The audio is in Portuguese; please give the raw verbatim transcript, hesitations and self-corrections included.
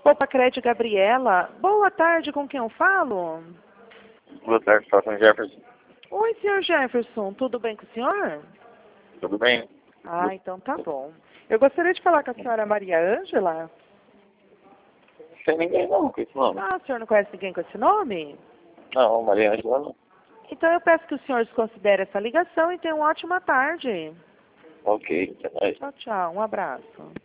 Opa, Crédito Gabriela. Boa tarde, com quem eu falo? Boa tarde, fala com o Jefferson. Oi, senhor Jefferson, tudo bem com o senhor? Tudo bem? Ah, então tá bom. Eu gostaria de falar com a senhora Maria Ângela. Não tem ninguém não com esse nome. Ah, o senhor não conhece ninguém com esse nome? Não, Maria Ângela não. Então eu peço que o senhor desconsidere essa ligação e tenha uma ótima tarde. Ok, até mais. Tchau, tchau. Um abraço.